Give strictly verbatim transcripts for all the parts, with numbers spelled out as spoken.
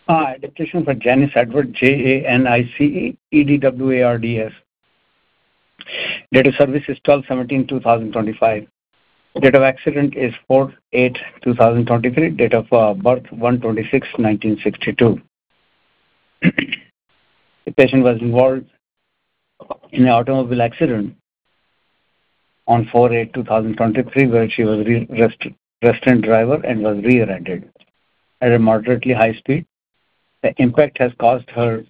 Ah, dictation for Janice Edward, J A N I C E E D W A R D S. Date of service is twelve seventeen two thousand twenty-five. Date of accident is four eight two thousand twenty-three. Date of uh, birth one twenty-six nineteen sixty-two. The patient was involved in an automobile accident on four eight two thousand twenty-three where she was re- rest- restrained driver and was rear-ended at a moderately high speed. The impact has caused her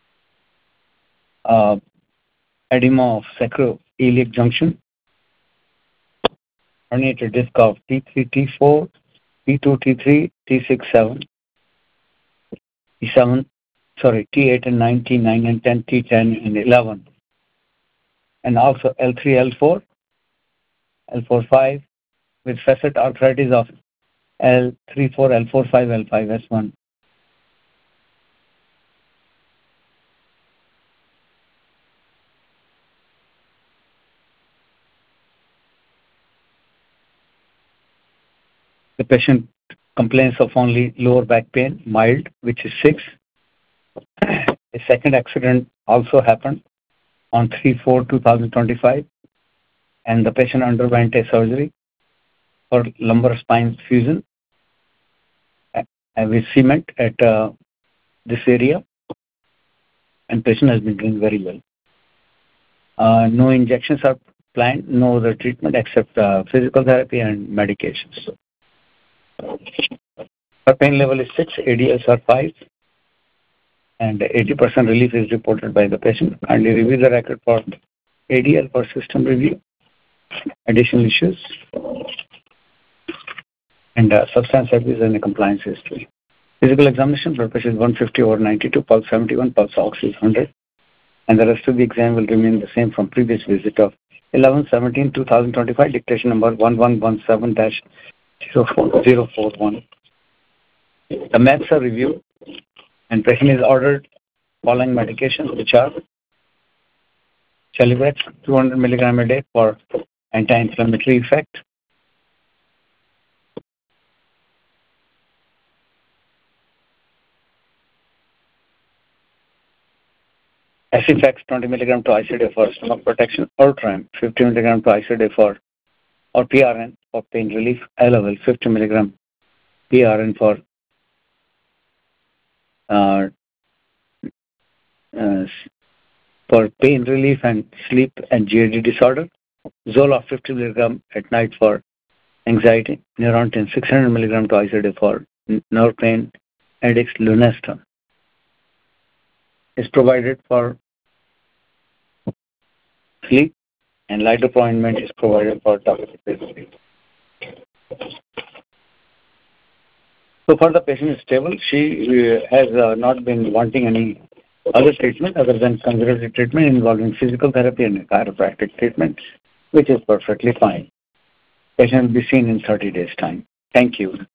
uh, edema of sacroiliac junction, herniated disc of T three, T four, T two, T three, T six, seven, T seven, sorry, T eight and nine, T nine and ten, T ten and eleven, and also L three, L four, L four, five, with facet arthritis of L three, four, L four, five, L five, S one. The patient complains of only lower back pain, mild, which is six. A second accident also happened on three four two thousand twenty-five, and the patient underwent a surgery for lumbar spine fusion with cement at uh, this area, and patient has been doing very well. Uh, no injections are planned, no other treatment except uh, physical therapy and medications. Her pain level is six, A D Ls are five, and eighty percent relief is reported by the patient. Kindly review the record for A D L for system review, additional issues, and uh, substance abuse and a compliance history. Physical examination, blood pressure is one fifty over ninety-two, pulse seventy-one, pulse ox is one hundred, and the rest of the exam will remain the same from previous visit of eleven seventeen two thousand twenty-five, dictation number one one one seven dash zero four zero four one. The meds are reviewed, and patient is ordered following medications, which are Chelibrex two hundred milligram a day for anti-inflammatory effect, Acifex twenty milligram twice a day for stomach protection, Ultram fifty milligram twice a day for, or P R N for pain relief, Elavil fifty milligram P R N for uh, uh, for pain relief and sleep and G A D disorder, Zoloft fifty milligram at night for anxiety, Neurontin six hundred milligram twice a day for nerve pain, Addix Lunesta is provided for sleep, and lidocaine ointment is provided for toxicity. So far the patient is stable. She uh, has uh, not been wanting any other treatment other than conservative treatment involving physical therapy and chiropractic treatment, which is perfectly fine. Patient will be seen in thirty days time. Thank you.